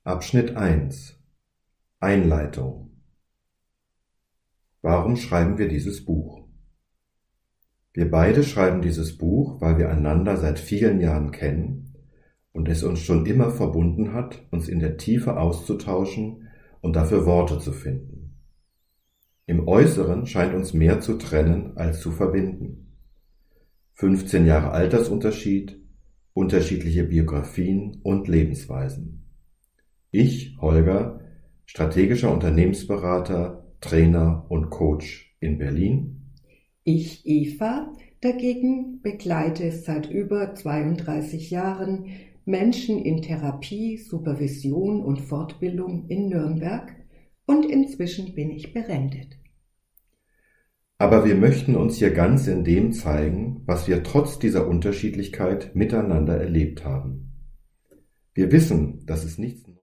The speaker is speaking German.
Abschnitt 1 Einleitung. Warum schreiben wir dieses Buch? Wir beide schreiben dieses Buch, weil wir einander seit vielen Jahren kennen und es uns schon immer verbunden hat, uns in der Tiefe auszutauschen und dafür Worte zu finden. Im Äußeren scheint uns mehr zu trennen als zu verbinden. 15 Jahre Altersunterschied, unterschiedliche Biografien und Lebensweisen. Ich, Holger, strategischer Unternehmensberater, Trainer und Coach in Berlin. Ich, Eva, dagegen begleite seit über 32 Jahren Menschen in Therapie, Supervision und Fortbildung in Nürnberg und inzwischen bin ich berentet. Aber wir möchten uns hier ganz in dem zeigen, was wir trotz dieser Unterschiedlichkeit miteinander erlebt haben. Wir wissen, dass es nichts